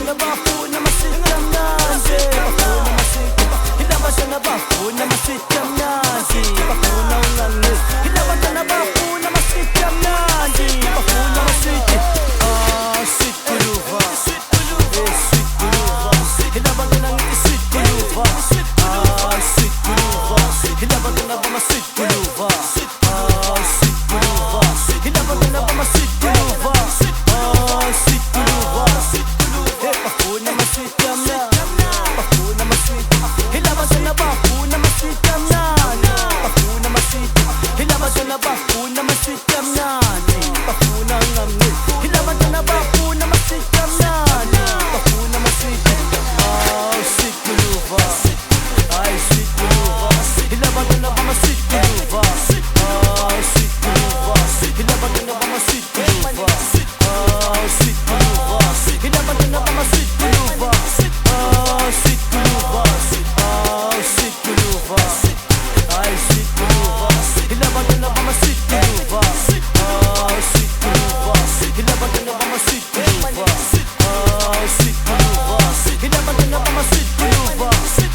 Ilabantwana bafuna amaswiti amnandi, bafuna amaswiti. Ilabantwana bafuna amaswiti amnandi, bafuna ungangi. Ilabantwana bafuna amaswiti amnandi, bafuna amaswiti. Sweet Guluva, sweet Guluva. Ilabantwana ngithi sweet Guluva, sweet Guluva. Ilabantwana bama sweet Guluva, sweet Guluva. Ilabantwana bama sweet Guluva, sweet Guluva. Bafuna amaswiti amnandi, bafuna amaswiti. Ilabantwana bafuna amaswiti amnandi, bafuna amaswiti. Ilabantwana bafuna amaswiti amnandi, bafuna ungangi. Ilabantwana bafuna amaswiti amnandi, bafuna amaswiti. Sweet Guluva, sweet Guluva. Ilabantwana bama sweet Guluva, sweet Guluva. Ilabantwana bama sweet Guluva, sweet Guluva. Ilabantwana bama sweet Guluva, sweet Guluva. Sweet Guluva, sweet Guluva. Ilabantwana bama sweet Guluva, sweet Guluva. Ilabantwana bama sweet Guluva, sweet Guluva. Ilabantwana bama sweet Guluva,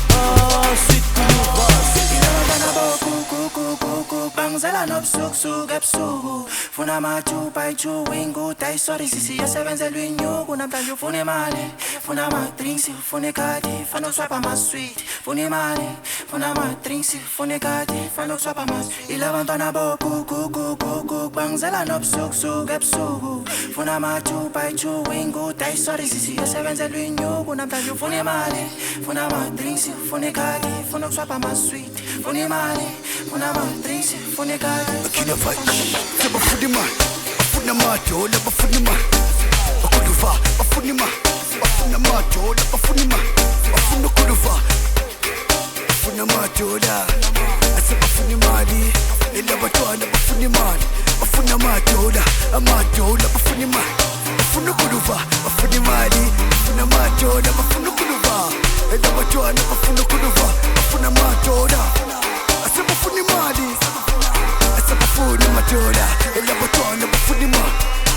sweet Guluva. Ilabantwana bokukukukuku bangizela nobusukusuku ebusuku. Funa amajuba ijuba inguda isori sisi yasebenzelwa inyuku. Namhlanje ufuna imali, funa ama-drinks, ufuna ikati, fana ukuswapha ama-sweet. Funa imali, funa ama-drinks, ufuna ikati, fana ukuswapha ama-sweet. Ilabantwana bokukukukuku bangizela nobusukusuku ebusuku. Funa amajuba ijuba inguda isori sisi yasebenzelwa inyuku. Namhlanje ufuna imali, funa ama-drinks, ufuna ikati, fana ukuswapha ama-sweet. Funa imali, funa ama-drinks, ufuna ikati. Akina vibes, bafuna imali, bafuna amadola, bafuna imali. Guluva, bafuna imali, bafuna amadola, bafuna imali. Bafuna Guluva, bafuna amadola, ase bafuna imali. Ilabantwana bafuna imali, bafuna amadola, bafuna imali. Bafuna Guluva, bafuna imali, bafuna amadola, bafuna Guluva. Ilabantwana bafuna Guluva, bafuna amadola, ase bafuna imali. Bafuna amadola, ilabantwana bafuna imali.